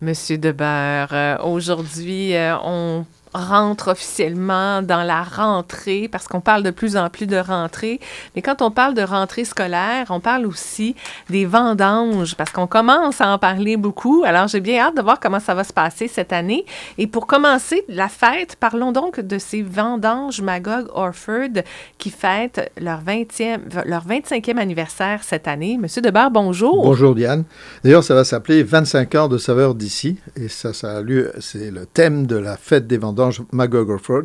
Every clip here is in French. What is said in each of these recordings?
Monsieur Debeurre, aujourd'hui, on rentre officiellement dans la rentrée parce qu'on parle de plus en plus de rentrée. Mais quand on parle de rentrée scolaire, on parle aussi des vendanges parce qu'on commence à en parler beaucoup. Alors, j'ai bien hâte de voir comment ça va se passer cette année. Et pour commencer la fête, parlons donc de ces vendanges Magog Orford qui fêtent leur 25e anniversaire cette année. Monsieur Debeurre, bonjour. Bonjour Diane. D'ailleurs, ça va s'appeler 25 ans de saveurs d'ici. Et ça a lieu, c'est le thème de la fête des vendanges Magog Orford.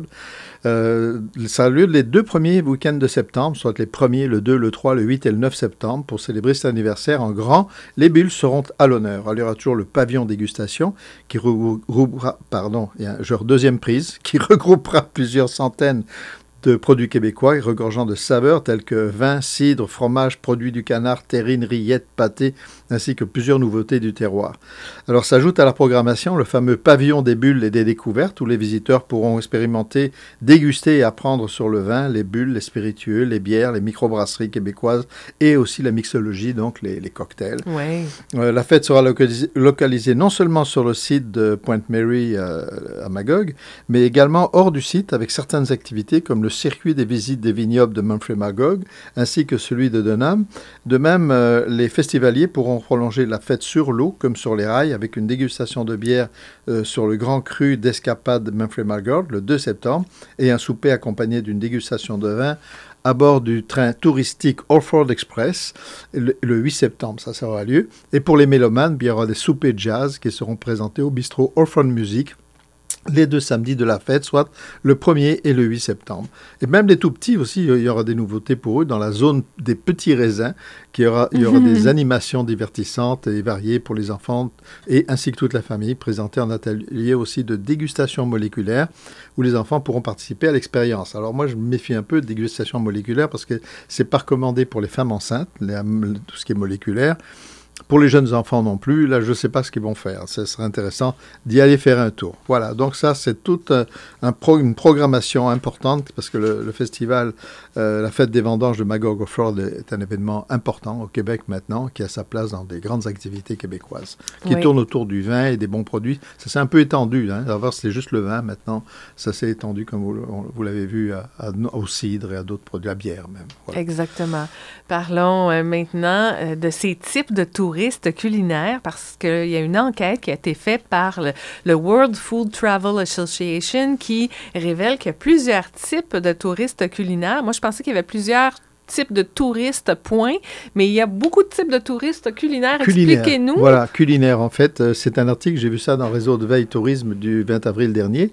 Ça a lieu les 2 premiers week-ends de septembre, soit les 1er, le 2, le 3, le 8 et le 9 septembre. Pour célébrer cet anniversaire en grand, les bulles seront à l'honneur. Alors, il y aura toujours le pavillon dégustation qui regroupera, il y a un genre deuxième prise, qui regroupera plusieurs centaines de produits québécois regorgeant de saveurs telles que vin, cidre, fromage, produits du canard, terrine, rillettes, pâtés, ainsi que plusieurs nouveautés du terroir. Alors s'ajoute à la programmation le fameux pavillon des bulles et des découvertes où les visiteurs pourront expérimenter, déguster et apprendre sur le vin, les bulles, les spiritueux, les bières, les microbrasseries québécoises et aussi la mixologie, donc les cocktails. Oui. La fête sera localisée non seulement sur le site de Pointe Mary à Magog, mais également hors du site avec certaines activités comme le circuit des visites des vignobles de Memphrey-Magog, ainsi que celui de Dunham. De même, les festivaliers pourront prolonger la fête sur l'eau, comme sur les rails, avec une dégustation de bière sur le Grand Cru d'Escapade de Memphrey-Magog le 2 septembre, et un souper accompagné d'une dégustation de vin à bord du train touristique Orford Express, le 8 septembre, ça aura lieu. Et pour les mélomanes, il y aura des soupers jazz qui seront présentés au bistrot Orford Music, les 2 samedis de la fête, soit le 1er et le 8 septembre. Et même les tout-petits aussi, il y aura des nouveautés pour eux dans la zone des petits raisins. Il y aura des animations divertissantes et variées pour les enfants et ainsi que toute la famille, présentées en atelier aussi de dégustation moléculaire où les enfants pourront participer à l'expérience. Alors moi, je me méfie un peu de dégustation moléculaire parce que c'est pas recommandé pour les femmes enceintes, tout ce qui est moléculaire. Pour les jeunes enfants non plus, là, je ne sais pas ce qu'ils vont faire. Ce serait intéressant d'y aller faire un tour. Voilà, donc ça, c'est toute une programmation importante parce que le festival, la fête des vendanges de Magog Orford est un événement important au Québec maintenant, qui a sa place dans des grandes activités québécoises, qui tournent autour du vin et des bons produits. Ça s'est un peu étendu. D'abord, c'était juste le vin. Maintenant, ça s'est étendu, comme vous l'avez vu, au cidre et à d'autres produits, à la bière même. Voilà. Exactement. Parlons maintenant de ces types de touristes culinaires parce qu'il y a une enquête qui a été faite par le World Food Travel Association qui révèle qu'il y a plusieurs types de touristes culinaires. Moi, je pensais qu'il y avait plusieurs types de touristes, point, mais il y a beaucoup de types de touristes culinaires. Expliquez-nous. Voilà, culinaire, en fait. C'est un article, j'ai vu ça dans le réseau de veille tourisme du 20 avril dernier.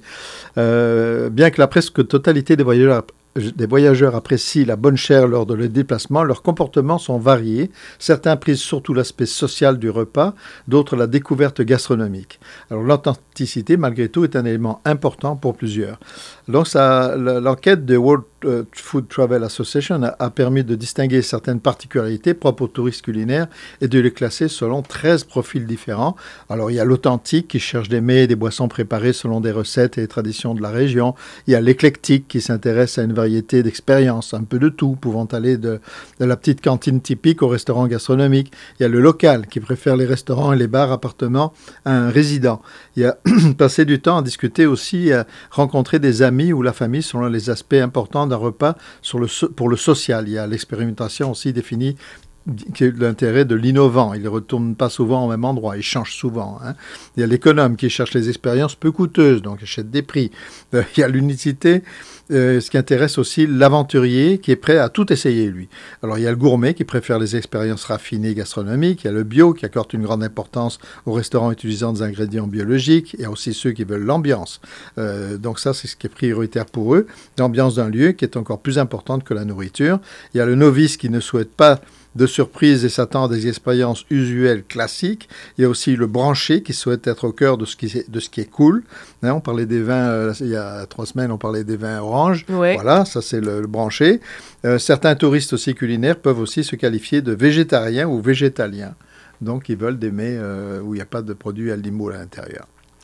Bien que la presque totalité des voyageurs apprécient la bonne chère lors de leur déplacement, leurs comportements sont variés. Certains prisent surtout l'aspect social du repas, d'autres la découverte gastronomique. Alors l'authenticité, malgré tout, est un élément important pour plusieurs. Donc l'enquête de World Food Travel Association a permis de distinguer certaines particularités propres aux touristes culinaires et de les classer selon 13 profils différents. Alors il y a l'authentique qui cherche des mets et des boissons préparées selon des recettes et des traditions de la région. Il y a l'éclectique qui s'intéresse à une variété d'expériences, un peu de tout, pouvant aller de la petite cantine typique au restaurant gastronomique. Il y a le local qui préfère les restaurants et les bars appartements à un résident. Il y a passer du temps à discuter aussi, à rencontrer des amis ou la famille selon les aspects importants d'un repas pour le social. Il y a l'expérimentation aussi définie qui est l'intérêt de l'innovant. Il ne retourne pas souvent au même endroit, il change souvent. Il y a l'économe qui cherche les expériences peu coûteuses, donc achète des prix. Il y a l'unicité, ce qui intéresse aussi l'aventurier qui est prêt à tout essayer, lui. Alors il y a le gourmet qui préfère les expériences raffinées gastronomiques, il y a le bio qui accorde une grande importance aux restaurants utilisant des ingrédients biologiques, il y a aussi ceux qui veulent l'ambiance. Donc ça, c'est ce qui est prioritaire pour eux, l'ambiance d'un lieu qui est encore plus importante que la nourriture. Il y a le novice qui ne souhaite pas de surprise et s'attend à des expériences usuelles classiques. Il y a aussi le branché qui souhaite être au cœur de ce qui est cool. On parlait des vins, il y a 3 semaines, on parlait des vins oranges. Oui. Voilà, ça c'est le branché. Certains touristes aussi culinaires peuvent aussi se qualifier de végétariens ou végétaliens. Donc ils veulent des mets où il n'y a pas de produits animaux à l'intérieur.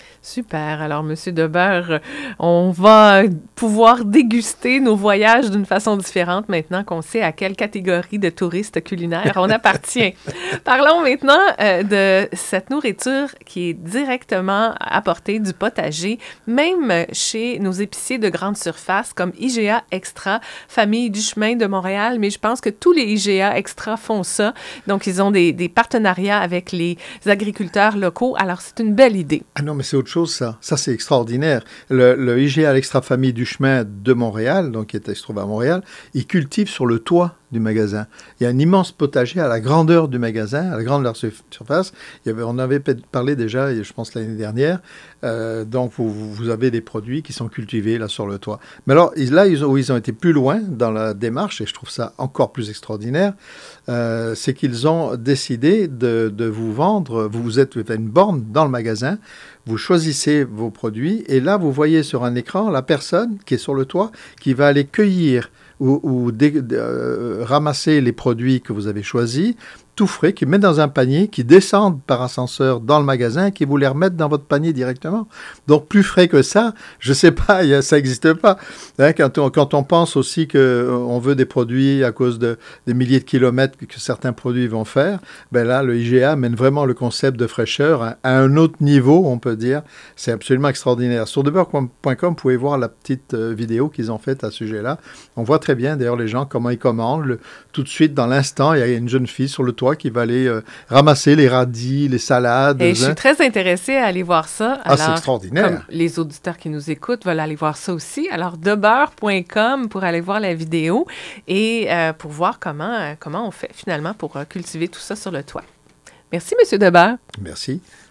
Super. Alors, Monsieur Debeure, on va pouvoir déguster nos voyages d'une façon différente maintenant qu'on sait à quelle catégorie de touristes culinaires on appartient. Parlons maintenant de cette nourriture qui est directement apportée du potager, même chez nos épiciers de grande surface comme IGA Extra, Famille du Chemin de Montréal, mais je pense que tous les IGA Extra font ça. Donc, ils ont des partenariats avec les agriculteurs locaux. Alors, c'est une belle idée. Ah non, mais c'est autre chose, ça. Ça, c'est extraordinaire. Le IGA Extra Famille du Chemin de Montréal, donc qui est se trouve à Montréal, il cultive sur le toit du magasin. Il y a un immense potager à la grandeur du magasin, à la grandeur de la surface. On avait parlé déjà, je pense, l'année dernière. Donc, vous avez des produits qui sont cultivés là sur le toit. Mais alors, là, où ils ont été plus loin dans la démarche, et je trouve ça encore plus extraordinaire, c'est qu'ils ont décidé de vous vendre, vous êtes une borne dans le magasin, vous choisissez vos produits, et là, vous voyez sur un écran la personne qui est sur le toit, qui va aller cueillir ou ramasser les produits que vous avez choisis, tout frais, qui mettent dans un panier, qui descendent par ascenseur dans le magasin et qui vous les remettent dans votre panier directement. Donc, plus frais que ça, je ne sais pas, ça n'existe pas. Hein, quand on pense aussi qu'on veut des produits à cause des milliers de kilomètres que certains produits vont faire, ben là, le IGA mène vraiment le concept de fraîcheur à un autre niveau, on peut dire. C'est absolument extraordinaire. Sur debeure.com, vous pouvez voir la petite vidéo qu'ils ont faite à ce sujet-là. On voit très bien, d'ailleurs, les gens, comment ils commandent. Tout de suite, dans l'instant, il y a une jeune fille sur le toit qui va aller ramasser les radis, les salades. Et je suis très intéressée à aller voir ça. Alors, c'est extraordinaire. Comme les auditeurs qui nous écoutent veulent aller voir ça aussi. Alors, debeure.com pour aller voir la vidéo et pour voir comment on fait finalement pour cultiver tout ça sur le toit. Merci, M. Debeure. Merci.